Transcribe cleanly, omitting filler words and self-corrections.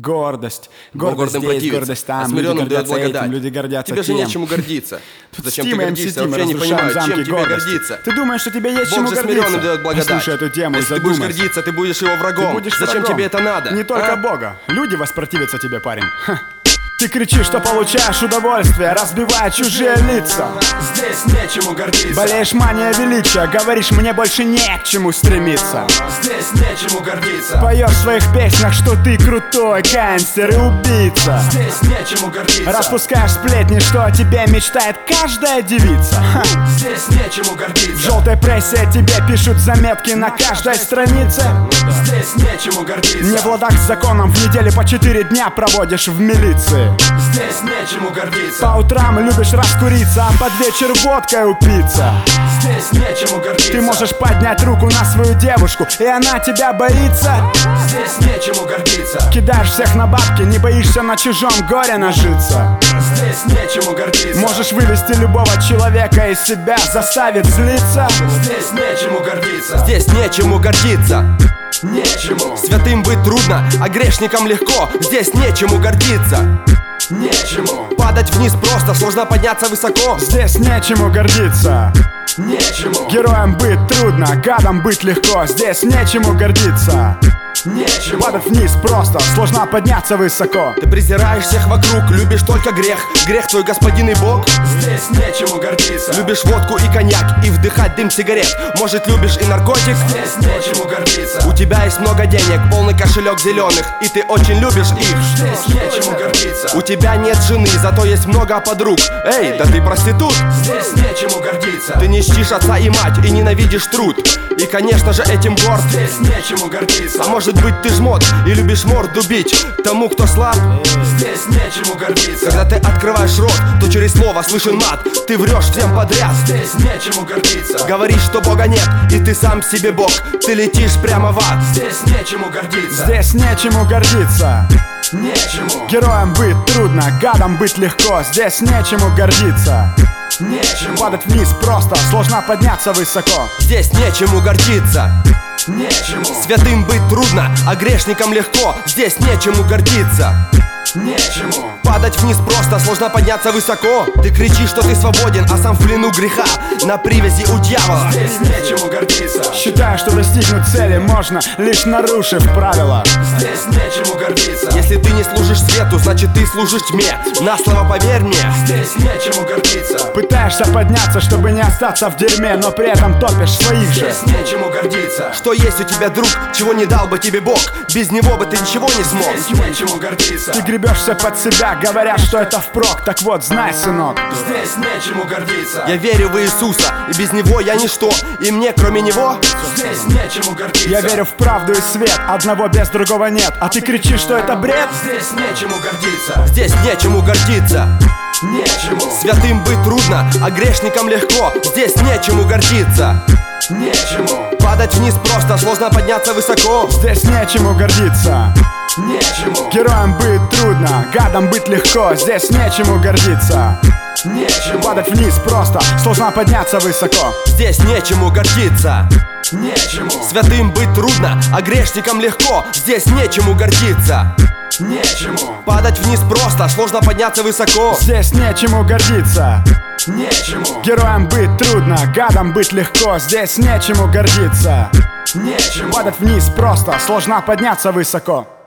Гордость. Гордость здесь, гордость там. Люди гордятся этим, люди гордятся тебе тем. же нечему гордиться. Зачем ты Steam гордишься? MC Вообще не понимаю, чем тебе гордиться. Ты думаешь, что тебе есть Бог чему же гордиться? смиренным дает благодать. Послушай эту тему и Если ты будешь задумайся. гордиться, ты будешь его врагом. Ты будешь Зачем врагом. тебе это надо? Не только а? Бога. Люди воспротивятся тебе, парень. Ха. Ты кричишь, что получаешь удовольствие, разбивая чужие лица. Здесь нечему гордиться. Болеешь манией величия, говоришь, мне больше не к чему стремиться. Здесь нечему гордиться. Поешь в своих песнях, что ты крутой гангстер и убийца. Здесь нечему гордиться. Распускаешь сплетни, что о тебе мечтает каждая девица. Ха. Здесь нечему гордиться. В желтой прессе о тебе пишут заметки на каждой странице. Здесь нечему гордиться. Не в ладах с законом, в неделе по 4 дня проводишь в милиции. Здесь нечему гордиться. По утрам любишь раскуриться, а под вечер водкой упиться. Здесь нечему гордиться. Ты можешь поднять руку на свою девушку, и она тебя боится. Здесь нечему гордиться. Кидаешь всех на бабки, не боишься на чужом горе нажиться. Здесь нечему гордиться. Можешь вывести любого человека из себя, заставить злиться. Здесь нечему гордиться. Здесь нечему гордиться. Нечему. Святым быть трудно, а грешникам легко. Здесь нечему гордиться. Нечему. Падать вниз просто, сложно подняться высоко. Здесь нечему гордиться. Нечему. Героем быть трудно, гадом быть легко. Здесь нечему гордиться. Нечему. Падать вниз просто, сложно подняться высоко. Ты презираешь всех вокруг, любишь только грех. Грех твой господин и Бог. Здесь нечему гордиться. Любишь водку и коньяк, и вдыхать дым сигарет. Может, любишь и наркотик. Здесь нечему гордиться. У тебя есть много денег, полный кошелек зеленых, и ты очень любишь их. Здесь нечему гордиться. У тебя нет жены, зато есть много подруг. Эй, да ты проститут. Здесь нечему гордиться. Ты не чтишь отца и мать, и ненавидишь труд. И, конечно же, этим горд. Здесь нечему гордиться. А может быть, ты жмот и любишь морду бить тому, кто слаб. Здесь нечему гордиться. Когда ты открываешь рот, то через слово слышен мат. Ты врешь всем подряд. Здесь нечему гордиться. Говоришь, что Бога нет, и ты сам себе Бог. Ты летишь прямо в ад. Здесь нечему гордиться. Здесь нечему гордиться. Нечему. Героем быть трудно, гадом быть легко. Здесь нечему гордиться. Нечему. Падать вниз просто, сложно подняться высоко. Здесь нечему гордиться. Нечему. Святым быть трудно, а грешникам легко. Здесь нечему гордиться. Нечему. Падать вниз просто, сложно подняться высоко. Ты кричишь, что ты свободен, а сам в плену греха, на привязи у дьявола. Здесь нечему гордиться. Считаю, что достигнуть цели можно, лишь нарушив правила. Здесь нечему гордиться. Если ты не служишь свету, значит ты служишь тьме. На слово поверь мне. Здесь нечему гордиться. Пытаешься подняться, чтобы не остаться в дерьме, но при этом топишь своих же. Здесь нечему гордиться. Что есть у тебя, друг, чего не дал бы тебе Бог? Без него бы ты ничего не смог. Здесь нечему гордиться. Ты гребешься под себя, говоря, что это впрок. Так вот, знай, сынок, здесь нечему гордиться. Я верю в Иисуса, и без него я ничто. И мне, кроме него, здесь нечему гордиться. Я верю в правду и свет, одного без другого нет. А ты кричишь, что это бред? Здесь нечему гордиться. Здесь нечему гордиться. Нечему. Святым быть трудно, а грешникам легко. Здесь нечему гордиться. Нечему. Падать вниз просто, сложно подняться высоко. Здесь нечему гордиться. Нечему. Героем быть трудно, гадом быть легко. Здесь нечему гордиться. Нечему. Падать вниз просто, сложно подняться высоко. Здесь нечему гордиться. Нечему. Святым быть трудно, а грешникам легко. Здесь нечему гордиться. Нечему. Падать вниз просто, сложно подняться высоко. Здесь нечему гордиться. Нечему. Героем быть трудно, гадом быть легко. Здесь нечему гордиться. Нечему. Падать вниз просто, сложно подняться высоко.